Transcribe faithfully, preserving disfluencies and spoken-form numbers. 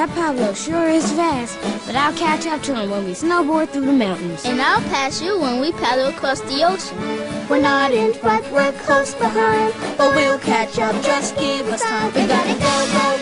That Pablo sure is fast, but I'll catch up to him when we snowboard through the mountains. And I'll pass you when we paddle across the ocean. We're not in front, we're close behind, but we'll catch up, just give us time. We gotta go, go,